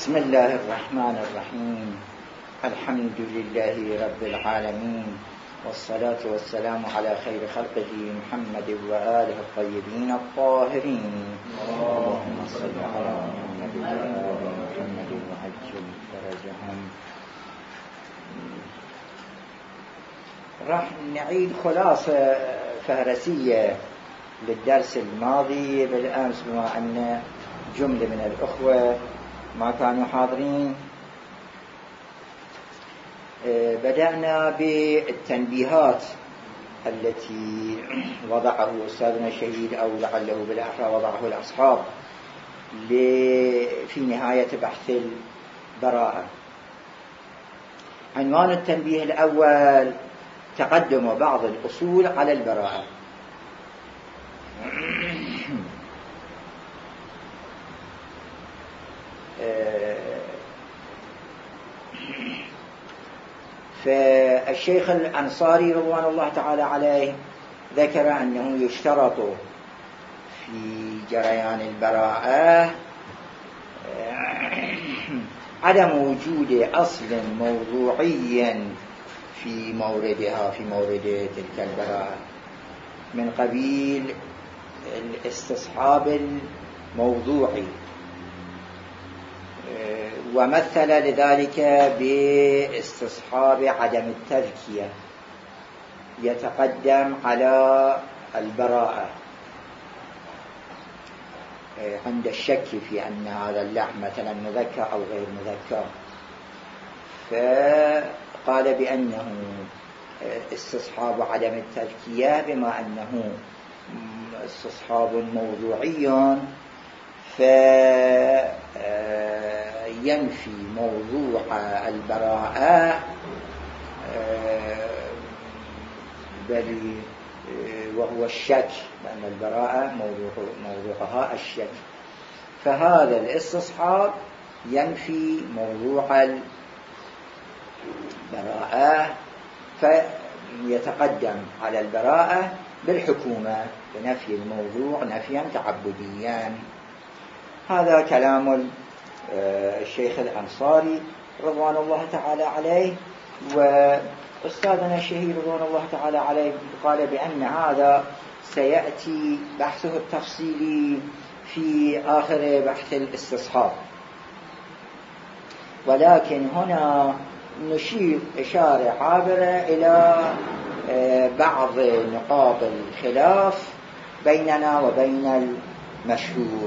بسم الله الرحمن الرحيم. الحمد لله رب العالمين، والصلاة والسلام على خير خلقه محمد وآله الطيبين الطاهرين. اللهم صل على محمد وآل محمد وعجل فرجهم. راح نعيد خلاصة فهرسية للدرس الماضي بالأمس، بما أن جملة من الأخوة ما كانوا حاضرين. بدأنا بالتنبيهات التي وضعه أستاذنا الشهيد، أو لعله بالأحرى وضعه الأصحاب في نهاية بحث البراءة. عنوان التنبيه الأول: تقدم بعض الأصول على البراءة. فالشيخ الأنصاري رضوان الله تعالى عليه ذكر أنه يشترط في جريان البراءة عدم وجود أصل موضوعي في موردها، في مورد تلك البراءة، من قبيل الاستصحاب الموضوعي. ومثل لذلك باستصحاب عدم التذكية يتقدم على البراءة عند الشك في أن هذا اللحم مثلا مذكى أو غير مذكى. فقال بأنه استصحاب عدم التذكية بما أنه استصحاب موضوعي، فينفي موضوع البراءة، بل وهو الشك، لأن البراءة موضوعها الشك. فهذا الاستصحاب ينفي موضوع البراءة، فيتقدم على البراءة بالحكومة بنفي الموضوع نفيا تعبديا. هذا كلام الشيخ الأنصاري رضوان الله تعالى عليه. وأستاذنا الشهيد رضوان الله تعالى عليه قال بأن هذا سيأتي بحثه التفصيلي في آخر بحث الاستصحاب، ولكن هنا نشير إشارة عابرة إلى بعض نقاط الخلاف بيننا وبين المشهور،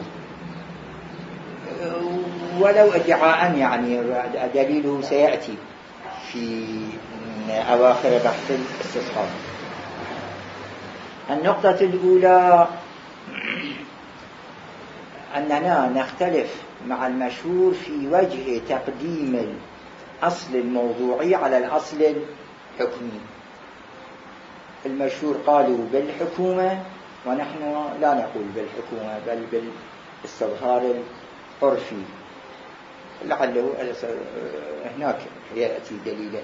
ولو ادعاء يعني دليله سيأتي في أواخر بحث الاستصحاب. النقطة الأولى: أننا نختلف مع المشهور في وجه تقديم الأصل الموضوعي على الأصل الحكمي. المشهور قالوا بالحكومة، ونحن لا نقول بالحكومة بل بالاستظهار العرفي، لعله هناك يأتي دليلا.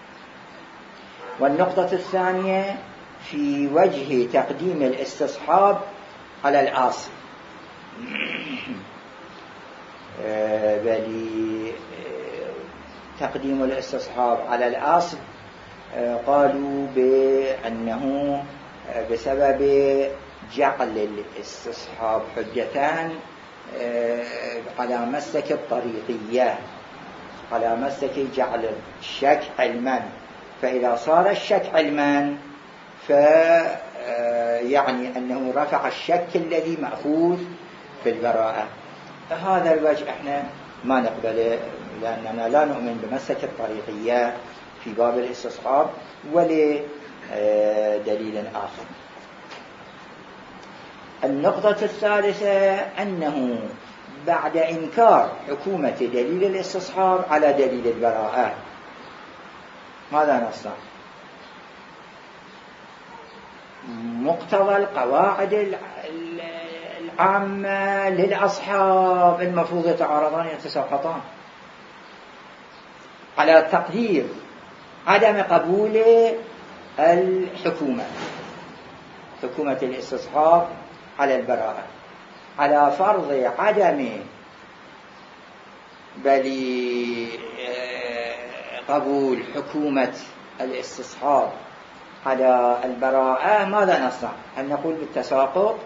والنقطة الثانية في وجه تقديم الاستصحاب على الأصل، بل تقديم الاستصحاب على الأصل قالوا بأنه بسبب جعل الاستصحاب حجتان على مسلك الطريقية، على مسلك جعل الشك علما. فإذا صار الشك علما فيعني أنه رفع الشك الذي مأخوذ في البراءة. هذا الوجه احنا ما نقبله، لأننا لا نؤمن بمسلك الطريقية في باب الاستصحاب ولدليل آخر. النقطة الثالثة: أنه بعد إنكار حكومة دليل الاستصحاب على دليل البراءة، ماذا نصنع؟ مقتضى القواعد العامة للأصحاب المفروض يتعارضان يتساقطان على تقدير عدم قبول الحكومة، حكومة الاستصحاب على البراءة، على فرض عدم بل قبول حكومة الاستصحاب على البراءة، ماذا نصنع؟ هل نقول بالتساقط؟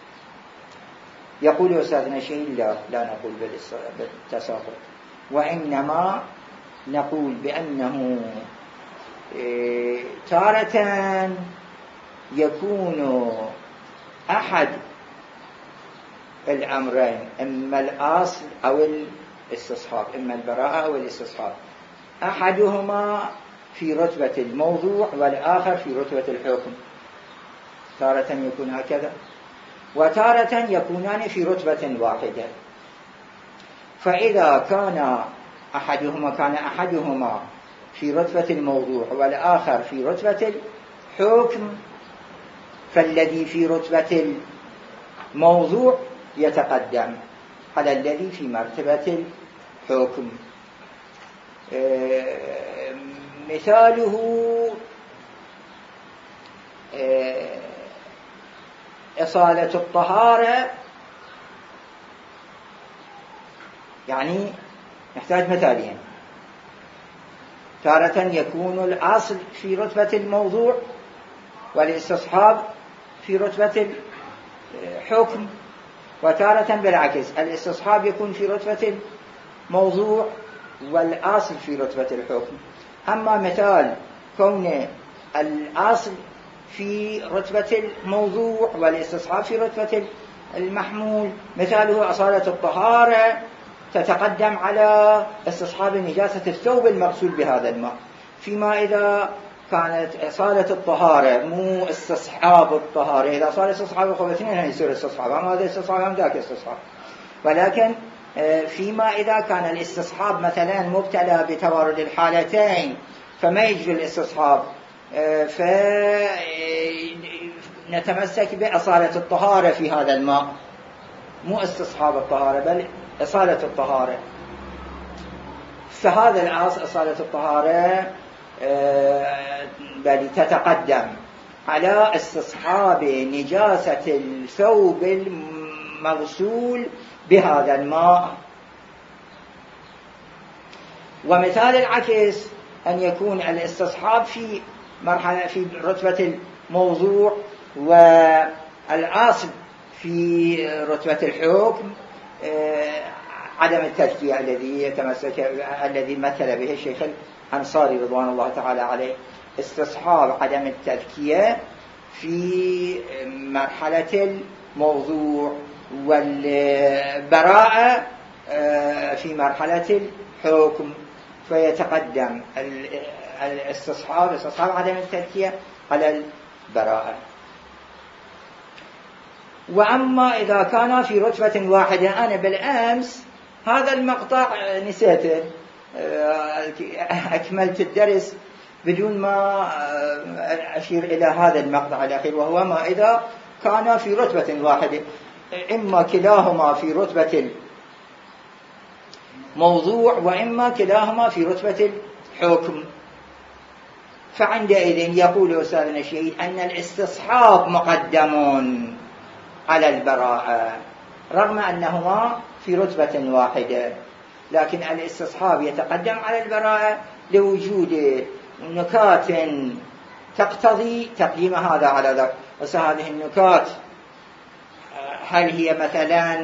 يقول أستاذنا شيء لا نقول بالتساقط، وإنما نقول بأنه تارة يكون أحد الأمرين، إما الأصل أو الاستصحاب، إما البراءة أو الاستصحاب، أحدهما في رتبة الموضوع والآخر في رتبة الحكم. تارة يكون هكذا، وتارة يكونان في رتبة واحدة. فإذا كان أحدهما في رتبة الموضوع والآخر في رتبة الحكم، فالذي في رتبة الموضوع يتقدم على الذي في مرتبة الحكم. مثاله إصالة الطهارة، يعني نحتاج مثالين. تارة يكون الأصل في رتبة الموضوع والاستصحاب في رتبة الحكم، وتارة بالعكس، الاستصحاب يكون في رتبة الموضوع والأصل في رتبة الحكم. أما مثال كون الأصل في رتبة الموضوع والاستصحاب في رتبة المحمول، مثاله أصالة الطهارة تتقدم على استصحاب نجاسة الثوب المغسول بهذا الماء. فيما إذا كانت إصالة الطهارة مو استصحاب الطهارة، إذا صار استصحاب الخبثين يصير استصحاب، أما هذا استصحاب هم ذاك استصحاب. ولكن فيما إذا كان الاستصحاب مثلا مبتلى بتوارد الحالتين فما يجري الاستصحاب، فنتمسك بأصالة الطهارة في هذا الماء، مو استصحاب الطهارة بل إصالة الطهارة. فهذا الأصل إصالة الطهارة بل تتقدم على استصحاب نجاسة الثوب المغسول بهذا الماء. ومثال العكس أن يكون الاستصحاب في مرحلة في رتبة الموضوع والأصل في رتبة الحكم، عدم التزكية الذي مثل به الشيخ الأنصاري رضوان الله تعالى عليه، استصحاب عدم التزكية في مرحلة الموضوع والبراءة في مرحلة الحكم، فيتقدم استصحاب عدم التزكية على البراءة. وأما إذا كان في رتبة واحدة، أنا بالأمس هذا المقطع نسيته، أكملت الدرس بدون ما أشير إلى هذا المقطع الأخير، وهو ما إذا كان في رتبة واحدة، إما كلاهما في رتبة الموضوع وإما كلاهما في رتبة الحكم. فعندئذ يقول أستاذنا الشهيد أن الاستصحاب مقدم على البراءة رغم أنهما في رتبة واحدة، لكن الاستصحاب يتقدم على البراءة لوجود نكات تقتضي تقديم هذا على ذاك. وهذه النكات هل هي مثلا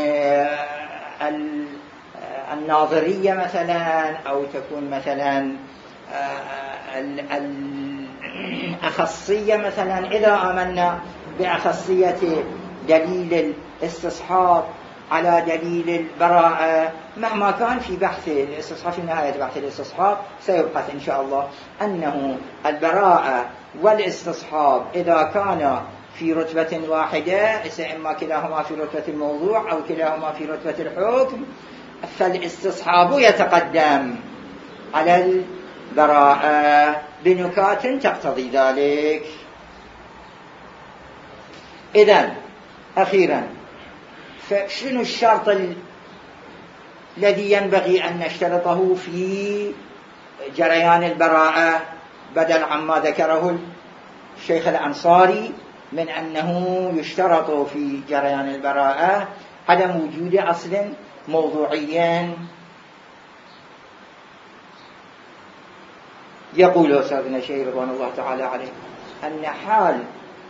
الناظرية مثلا، أو تكون مثلا الأخصية مثلا، إذا آمنا بأخصية دليل الاستصحاب على دليل البراءة، مهما كان في بحث الاستصحاب، في نهاية بحث الاستصحاب سيبحث إن شاء الله أنه البراءة والاستصحاب إذا كان في رتبة واحدة، إما كلاهما في رتبة الموضوع أو كلاهما في رتبة الحكم، فالاستصحاب يتقدم على البراءة بنكات تقتضي ذلك. إذن أخيرا، فشنو الشرط الذي ينبغي أن نشترطه في جريان البراءة بدل عما ذكره الشيخ الأنصاري من أنه يشترط في جريان البراءة عدم وجود أصل موضوعي يقول أستاذنا الشيخ رضوان الله تعالى عليه أن حال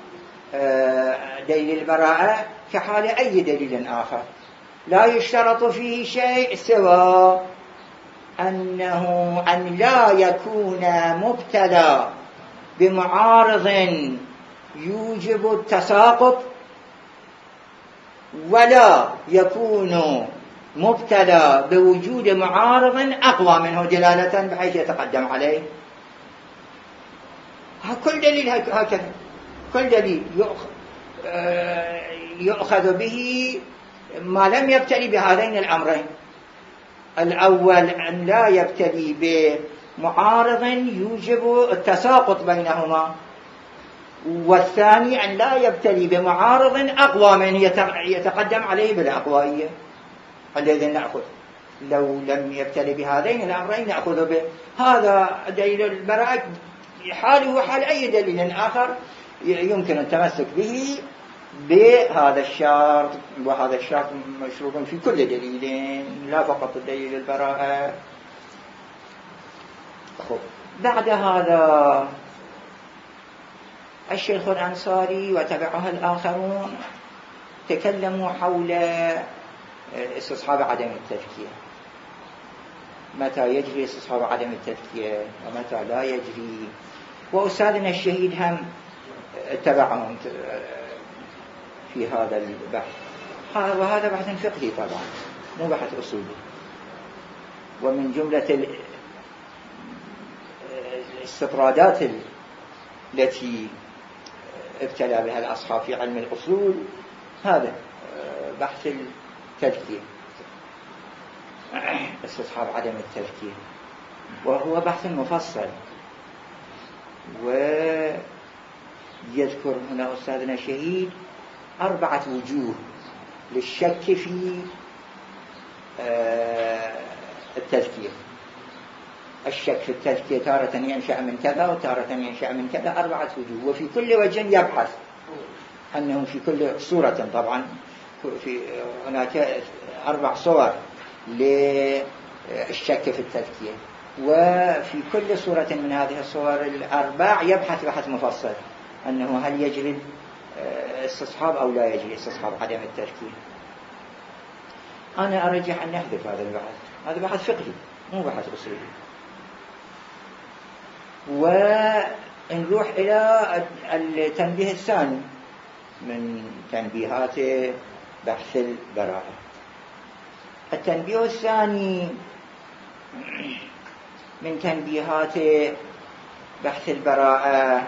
دليل البراءة كحال أي دليل آخر، لا يشترط فيه شيء سوى أن لا يكون مبتلى بمعارض يوجب التساقط، ولا يكون مبتلى بوجود معارض أقوى منه دلالة بحيث يتقدم عليه. كل دليل هكذا، كل دليل يؤخذ به ما لم يبتلي بهذين الأمرين: الأول أن لا يبتلي بمعارض يوجب التساقط بينهما، والثاني أن لا يبتلي بمعارض أقوى منه يتقدم عليه بالأقوائية. الذي نأخذ لو لم يبتلي بهذين الأمرين نأخذ به. هذا دليل البراءة حاله حال أي دليل آخر يمكن التمسك به بهذا الشرط، وهذا الشرط مشروط في كل دليل لا فقط دليل البراءة. بعد هذا الشيخ الأنصاري وتبعها الآخرون تكلموا حول استصحاب عدم التذكية، متى يجري استصحاب عدم التذكية ومتى لا يجري، وأستاذنا الشهيد هم اتبعهم في هذا البحث. وهذا بحث فقهي طبعا، مو بحث أصولي، ومن جملة الاستطرادات التي ابتلى بها الأصحاب في علم الأصول هذا بحث التذكير، استصحاب عدم التذكير، وهو بحث مفصل. ويذكر هنا أستاذنا الشهيد 4 وجوه للشك في التذكير. الشك في التذكير تارة ينشأ من كذا وتارة ينشأ من كذا، 4 وجوه، وفي كل وجه يبحث أنه في كل صورة، طبعا في هناك 4 صور للشك في التذكير، وفي كل صورة من هذه الصور 4 يبحث بحث مفصل أنه هل يجري استصحاب أو لا يجري استصحاب عدم التذكير. أنا أرجح أن نحذف هذا البحث، هذا بحث فقهي مو بحث أصولي. ونروح إلى التنبيه الثاني من تنبيهات بحث البراءة. التنبيه الثاني من تنبيهات بحث البراءة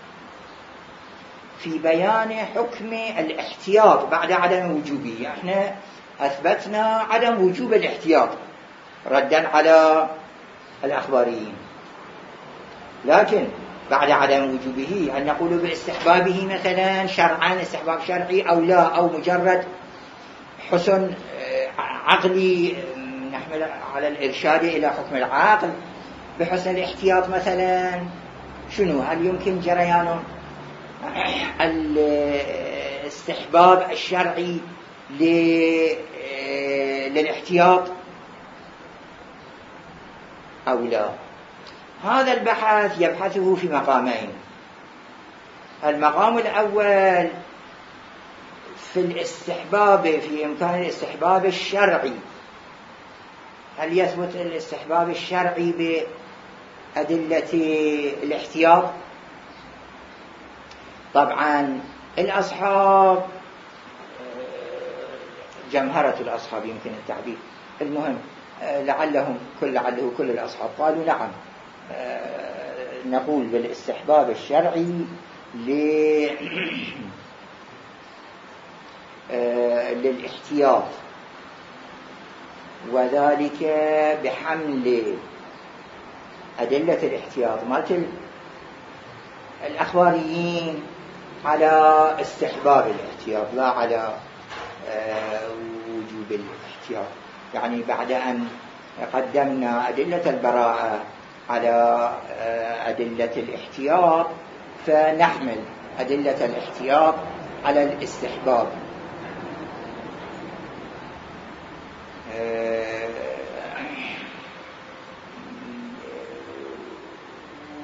في بيان حكم الاحتياط بعد عدم وجوبه. احنا أثبتنا عدم وجوب الاحتياط ردا على الأخباريين، لكن بعد عدم وجوبه أن نقول باستحبابه مثلا شرعا، استحباب شرعي أو لا، أو مجرد حسن عقلي نحمل على الإرشاد إلى حكم العقل بحسن الاحتياط مثلا. شنو؟ هل يمكن جريان الاستحباب الشرعي للاحتياط أو لا؟ هذا البحث يبحثه في مقامين. المقام الأول في الاستحباب، في إمكان الاستحباب الشرعي، هل يثبت الاستحباب الشرعي بأدلة الاحتياط؟ طبعا الأصحاب، جمهرة الأصحاب يمكن التعبير، المهم لعله كل الأصحاب قالوا نعم، نقول بالاستحباب الشرعي للاحتياط، وذلك بحمل أدلة الاحتياط مثل الأخباريين على استحباب الاحتياط لا على وجوب الاحتياط. يعني بعد أن قدمنا أدلة البراءة على أدلة الاحتياط فنحمل أدلة الاحتياط على الاستحباب.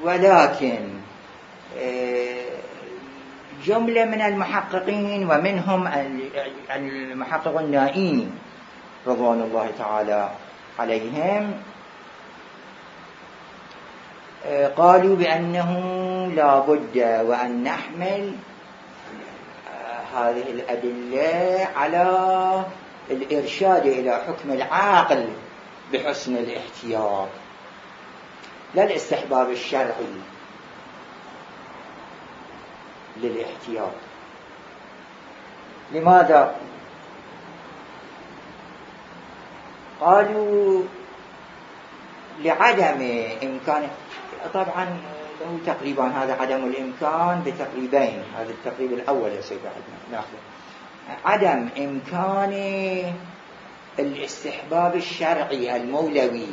ولكن جملة من المحققين ومنهم المحقق النائي رضوان الله تعالى عليهم قالوا بأنه لا بد وأن نحمل هذه الأدلة على الإرشاد إلى حكم العاقل بحسن الاحتياط لا الاستحباب الشرعي للاحتياط. لماذا؟ قالوا لعدم إمكان، طبعا له تقريبا هذا عدم الإمكان بتقريبين، هذا التقريب الأول يا سيدي ناخذ عدم إمكان الاستحباب الشرعي المولوي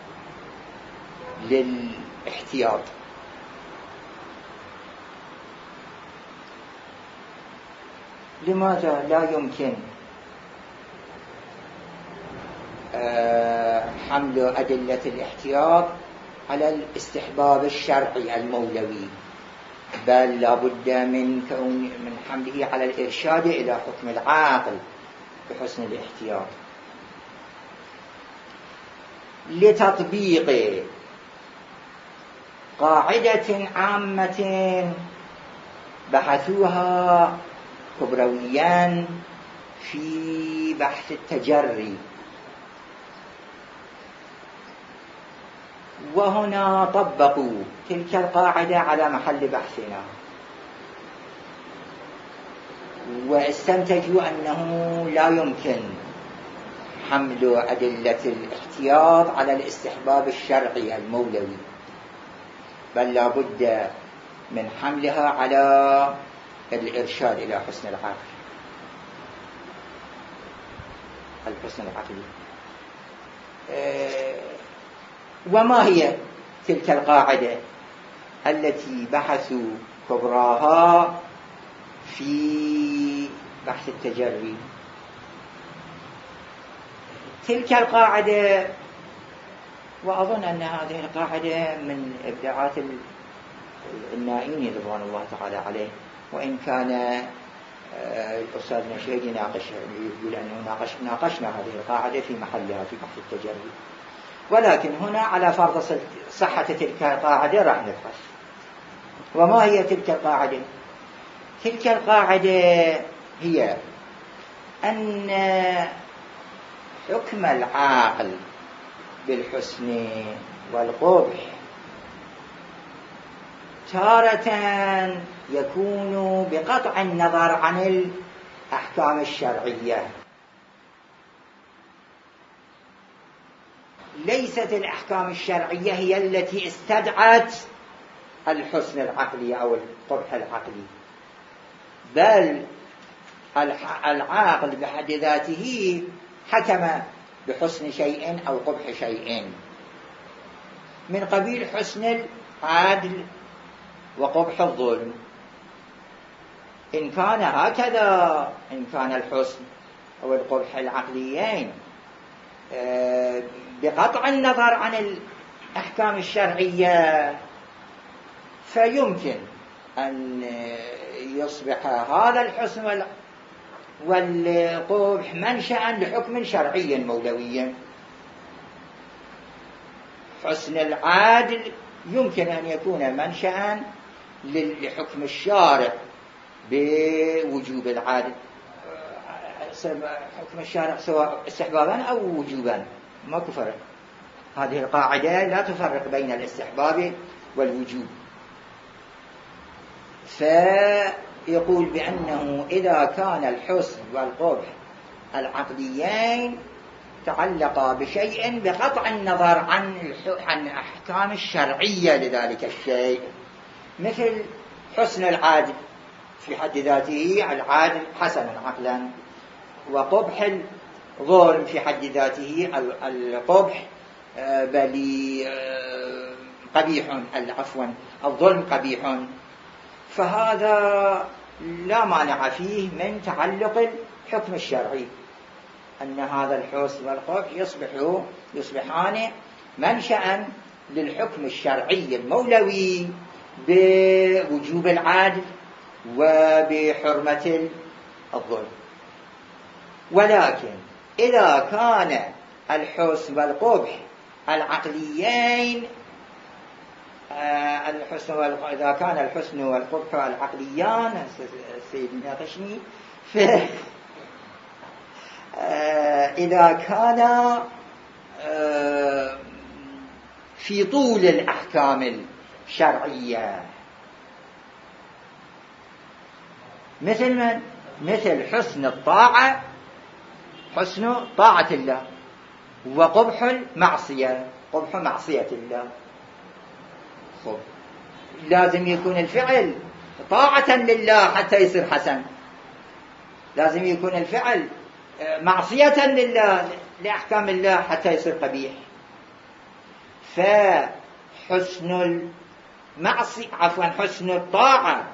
للاحتياط. لماذا لا يمكن حمل أدلة الاحتياط على الاستحباب الشرعي المولوي، بل لا بد من حمله على الإرشاد إلى حكم العاقل بحسن الاحتياط لتطبيق قاعدة عامة بحثوها كبرويان في بحث التجري، وهنا طبقوا تلك القاعدة على محل بحثنا واستنتجوا أنه لا يمكن حمل أدلة الاحتياط على الاستحباب الشرعي المولوي، بل لا بد من حملها على الإرشاد إلى حسن العقل، الحسن العقلي. وما هي تلك القاعدة التي بحثوا كبراها في بحث التجري؟ تلك القاعدة، وأظن أن هذه القاعدة من إبداعات النائين رضوان الله تعالى عليه، وإن كان الأستاذ نشيدي يقول أنه ناقشنا هذه القاعدة في محلها في بحث التجري، ولكن هنا على فرض صحة تلك القاعدة راح نبحث. وما هي تلك القاعدة؟ تلك القاعدة هي أن حكم العاقل بالحسن والقبح تارة يكون بقطع النظر عن الأحكام الشرعية، ليست الأحكام الشرعية هي التي استدعت الحسن العقلي أو القبح العقلي، بل العاقل بحد ذاته حكم بحسن شيء أو قبح شيء من قبيل حسن العدل وقبح الظلم. إن كان هكذا، إن كان الحسن أو القبح العقليين بقطع النظر عن الأحكام الشرعية، فيمكن أن يصبح هذا الحسن والقبح منشأ لحكم شرعي مولوي. حسن العادل يمكن أن يكون منشأ لحكم الشارع بوجوب العادل، حكم الشارع سواء استحبابا أو وجوبا، ما كفر. هذه القاعدة لا تفرق بين الاستحباب والوجوب. فيقول بأنه إذا كان الحسن والقبح العقليين تعلقا بشيء بقطع النظر عن أحكام الشرعية لذلك الشيء، مثل حسن العادل في حد ذاته، العادل حسن عقلا، وقبح الظلم في حد ذاته، القبح بل قبيح، عفوا الظلم قبيح، فهذا لا مانع فيه من تعلق الحكم الشرعي، أن هذا الحسن والقبح يصبحان منشأ للحكم الشرعي المولوي بوجوب العدل وبحرمة الظلم. ولكن إذا كان الحسن والقبح العقليين إذا كان الحسن والقبح العقليان السيد ناقشني إذا كان في طول الأحكام الشرعية مثل حسن الطاعة، حسن طاعة الله، وقبح المعصية، قبح معصية الله. لازم يكون الفعل طاعة لله حتى يصير حسن، لازم يكون الفعل معصية لله لأحكام الله حتى يصير قبيح. فحسن المعصية حسن الطاعة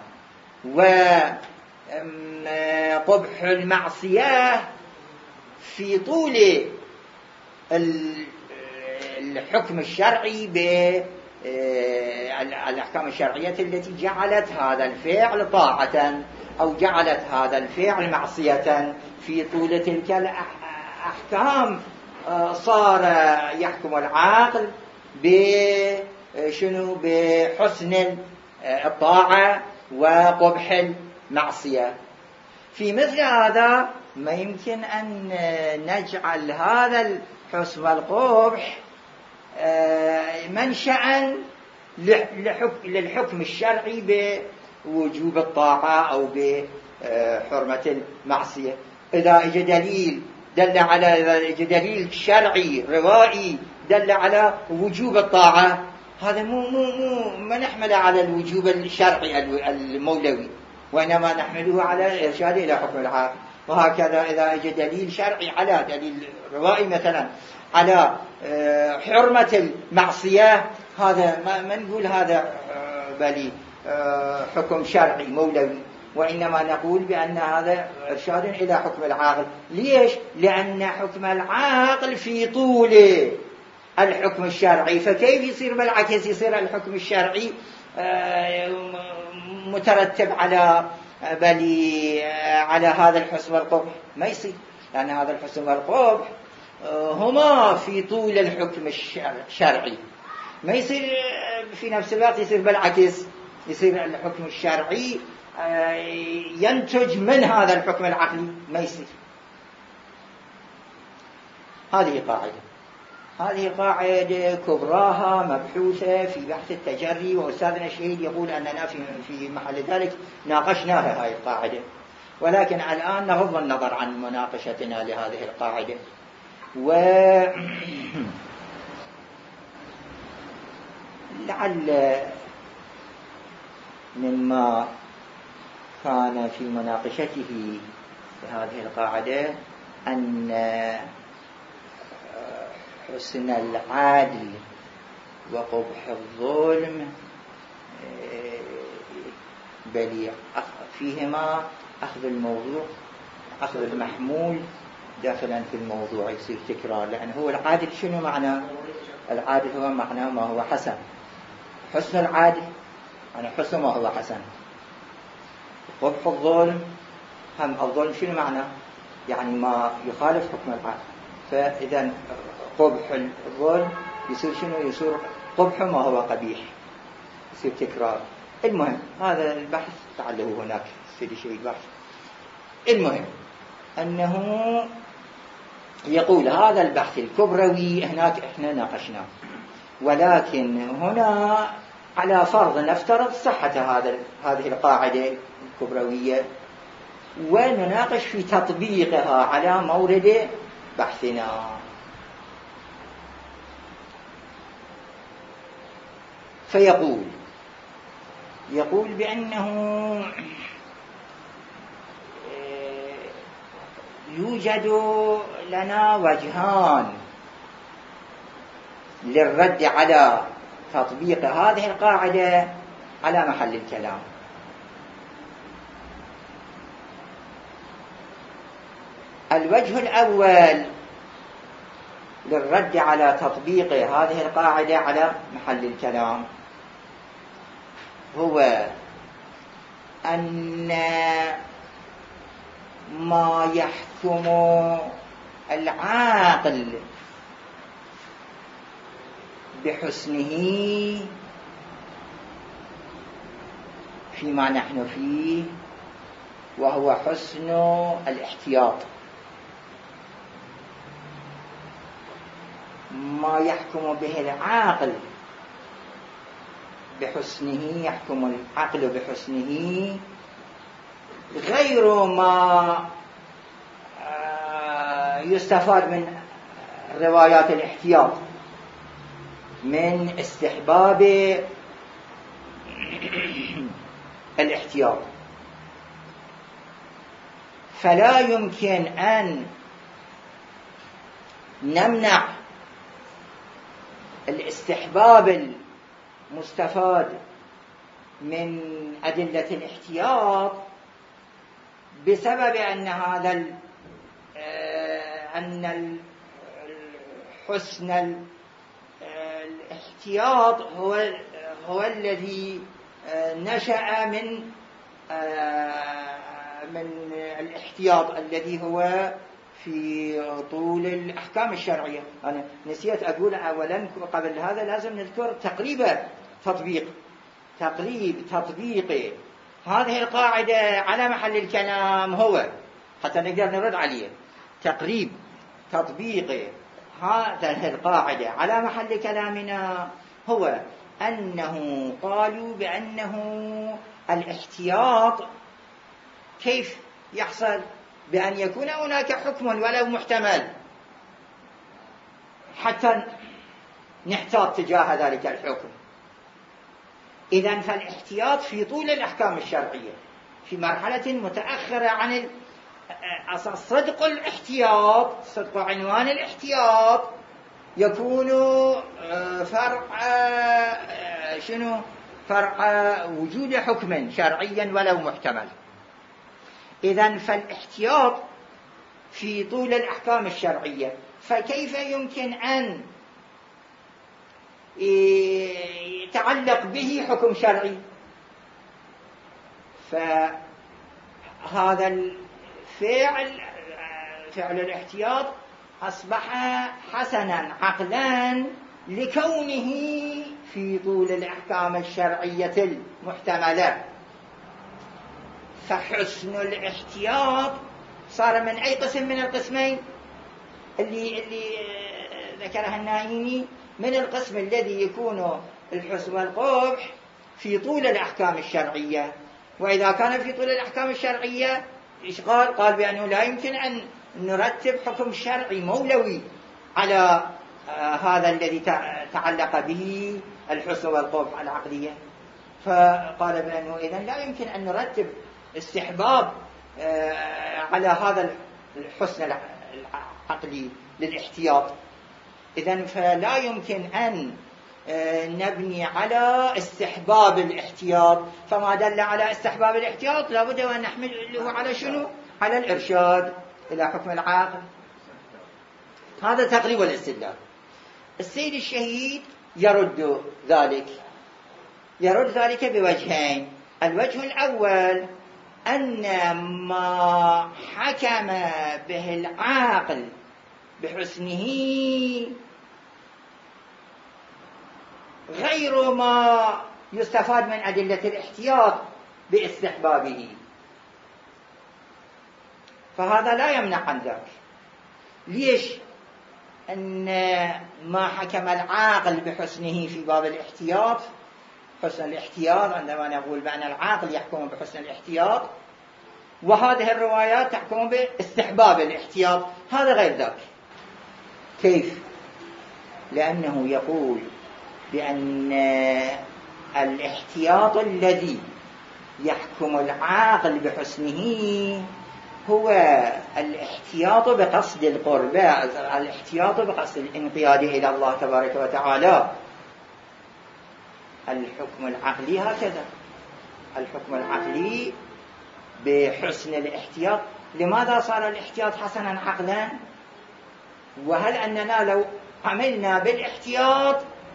وقبح المعصية في طول الحكم الشرعي بالأحكام الشرعية التي جعلت هذا الفعل طاعة أو جعلت هذا الفعل معصية. في طول تلك الأحكام صار يحكم العاقل بحسن الطاعة وقبح المعصية. في مثل هذا ما يمكن أن نجعل هذا الحسن والقبح منشأ للحكم الشرعي بوجوب الطاعة أو بحرمة المعصية. إذا اجى دليل دل على إذا دليل شرعي روائي دل على وجوب الطاعة، هذا ما نحمله على الوجوب الشرعي المولوي، وإنما نحمله على إرشاد إلى حكم العاقل. وهكذا إذا اجى دليل شرعي على دليل روائي مثلا على حرمة المعصية، هذا ما نقول هذا بل حكم شرعي مولوي، وإنما نقول بأن هذا إرشاد إلى حكم العاقل. ليش؟ لأن حكم العاقل في طول الحكم الشرعي، فكيف يصير بالعكس يصير الحكم الشرعي مترتب على هذا الحسن والقبح؟ ما يصير، لأن هذا الحسن والقبح هما في طول الحكم الشرعي. ما يصير في نفس الوقت يصير بالعكس، يصير الحكم الشرعي ينتج من هذا الحكم العقلي، ما يصير. هذه قاعدة كبراها مبحوثة في بحث التجري، وأستاذنا الشهيد يقول أننا في محل ذلك ناقشناها هذه القاعدة، ولكن الآن نغض النظر عن مناقشتنا لهذه القاعدة. لعل مما كان في مناقشته لهذه القاعدة أن حسن العدل وقبح الظلم بليغ، فيهما أخذ الموضوع أخذ المحمول داخلا في الموضوع، يصير تكرار. لأن هو العادل شنو معناه؟ العادل هو معناه ما هو حسن. حسن العادل يعني حسن ما هو حسن. قبح الظلم هم الظلم شنو معناه؟ يعني ما يخالف حكم العادل. فإذا قبح الظلم يصير شنو؟ يصير قبح ما هو قبيح، يصير تكرار. المهم هذا البحث تعلقه هناك سيدي شيء البحث. المهم أنه يقول هذا البحث الكبروي هناك إحنا ناقشناه، ولكن هنا على فرض نفترض صحة هذه القاعدة الكبروية، ونناقش في تطبيقها على مورد بحثنا. يقول بأنه يوجد لنا وجهان للرد على تطبيق هذه القاعدة على محل الكلام. الوجه الأول للرد على تطبيق هذه القاعدة على محل الكلام، هو أن ما يحكم العاقل بحسنه فيما نحن فيه وهو حسن الاحتياط، ما يحكم به العاقل بحسنه، يحكم العقل بحسنه غير ما يستفاد من روايات الاحتياط من استحباب الاحتياط. فلا يمكن أن نمنع الاستحباب المستفاد من أدلة الاحتياط بسبب أن هذا أن حسن الاحتياط هو الذي نشأ من الاحتياط الذي هو في طول الأحكام الشرعية. أنا نسيت أقول أولا قبل هذا لازم نذكر تقريب تطبيق هذه القاعدة على محل الكلام، هو حتى نقدر نرد عليه. تقريب تطبيق هذه القاعدة على محل كلامنا هو أنه قالوا بأنه الاحتياط كيف يحصل؟ بأن يكون هناك حكم ولو محتمل حتى نحتاط تجاه ذلك الحكم. إذن فالاحتياط في طول الأحكام الشرعية في مرحلة متأخرة عن صدق الاحتياط، صدق عنوان الاحتياط يكون فرع وجود حكم شرعيا ولو محتمل. إذن فالاحتياط في طول الأحكام الشرعية، فكيف يمكن أن يتعلق به حكم شرعي؟ فهذا الفعل، فعل الاحتياط، أصبح حسنا عقلا لكونه في طول الأحكام الشرعية المحتملة. فحسن الاحتياط صار من أي قسم من القسمين اللي ذكرها النائمي؟ من القسم الذي يكون الحسن والقبح في طول الأحكام الشرعية. وإذا كان في طول الأحكام الشرعية إيش قال بأنه لا يمكن أن نرتب حكم شرعي مولوي على هذا الذي تعلق به الحسن والقبح العقلية. فقال بأنه إذن لا يمكن أن نرتب استحباب على هذا الحسن العقلي للاحتياط. إذن فلا يمكن أن نبني على استحباب الاحتياط، فما دل على استحباب الاحتياط لابد أن نحمله على شنو؟ على الإرشاد إلى حكم العاقل. هذا تقريب الاستدلال. السيد الشهيد يرد ذلك بوجهين. الوجه الأول أن ما حكم به العاقل بحسنه غير ما يستفاد من أدلة الاحتياط باستحبابه، فهذا لا يمنع عن ذلك. ليش؟ أن ما حكم العاقل بحسنه في باب الاحتياط، حسن الاحتياط، عندما نقول بأن العاقل يحكم بحسن الاحتياط، وهذه الروايات تحكم باستحباب الاحتياط، هذا غير ذلك. كيف؟ لأنه يقول بأن الاحتياط الذي يحكم العاقل بحسنه هو الاحتياط بقصد القربة، الاحتياط بقصد الانقياد إلى الله تبارك وتعالى. الحكم العقلي هكذا، الحكم العقلي بحسن الاحتياط. لماذا صار الاحتياط حسنا عقلا؟ وهل أننا لو عملنا بالاحتياط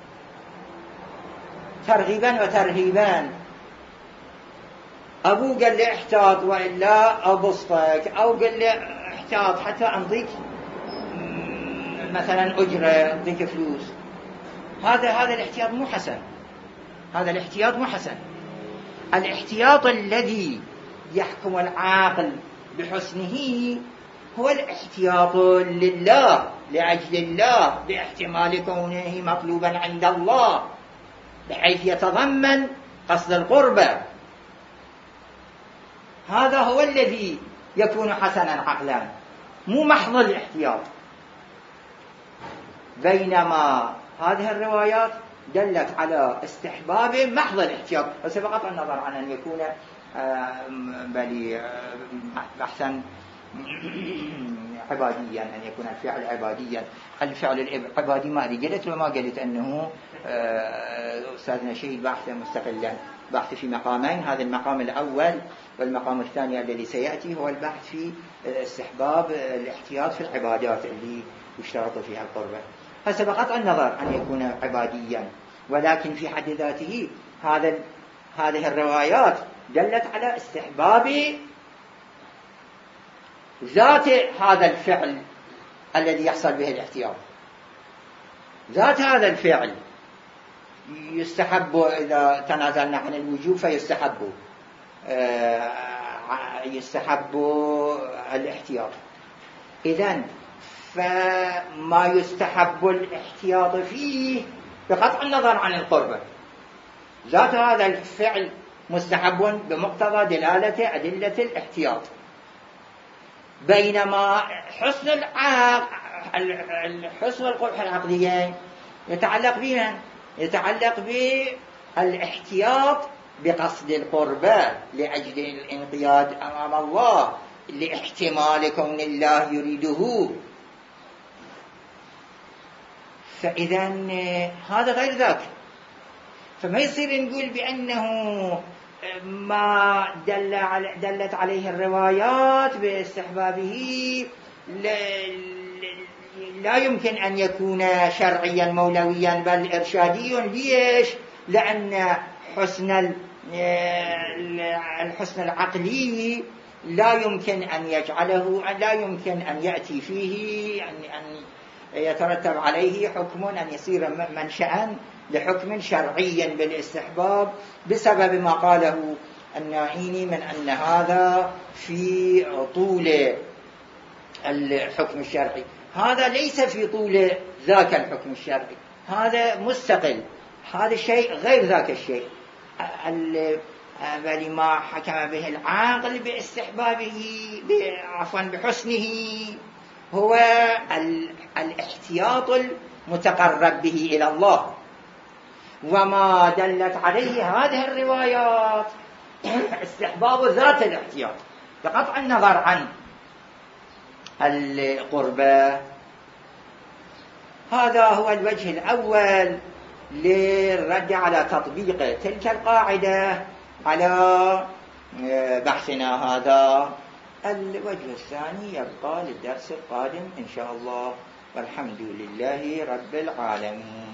ترغيبا وترهيبا، أبو قال لي احتاط وإلا أبسطك، أو قال لي احتاط حتى أنضيك مثلا أجرة، أنضيك فلوس، هذا الاحتياط مو حسن. هذا الاحتياط مو حسن. الاحتياط الذي يحكم العاقل بحسنه هو الاحتياط لله، لأجل الله، باحتمال كونه مطلوبا عند الله، بحيث يتضمن قصد القربة. هذا هو الذي يكون حسنا عقلا، مو محض الاحتياط. بينما هذه الروايات دلت على استحباب محض الاحتياط، بس بغض النظر عن أن يكون بحثا عباديا، أن يكون الفعل عباديا. الفعل العبادي ما قلت وما قلت أنه أستاذنا شهيد بحثا مستقلا، بحث في مقامين، هذا المقام الأول، والمقام الثاني الذي سيأتي هو البحث في استحباب الاحتياط في العبادات اللي يشترط فيها القربة. هسه بقطع النظر أن يكون عباديا، ولكن في حد ذاته هذه الروايات دلت على استحباب ذات هذا الفعل الذي يحصل به الاحتياط. ذات هذا الفعل يستحب، إذا تنازلنا عن الوجوب يستحب الاحتياط. إذن فما يستحب الاحتياط فيه بقطع النظر عن القربة، ذات هذا الفعل مستحب بمقتضى دلالة أدلة الاحتياط. بينما حسن القبح العقليين يتعلق بالاحتياط بقصد القربة لأجل الانقياد أمام الله، لاحتمال كون الله يريده. فإذا هذا غير ذاك. فما يصير نقول بأنه ما دلت عليه الروايات باستحبابه لا يمكن أن يكون شرعيا مولويا بل إرشادي. ليش؟ لأن الحسن العقلي لا يمكن أن يجعله، لا يمكن أن يأتي فيه أن يترتب عليه حكم أن يصير منشأ لحكم شرعي بالاستحباب، بسبب ما قاله الناعيني من أن هذا في طول الحكم الشرعي. هذا ليس في طول ذاك الحكم الشرعي، هذا مستقل، هذا الشيء غير ذاك الشيء. بل ما حكم به العاقل باستحبابه بحسنه هو الاحتياط المتقرب به إلى الله. وما دلت عليه هذه الروايات استحباب ذات الاحتياط بقطع النظر عن القربة. هذا هو الوجه الأول للرد على تطبيق تلك القاعدة على بحثنا هذا. الوجه الثاني يبقى للدرس القادم إن شاء الله، والحمد لله رب العالمين.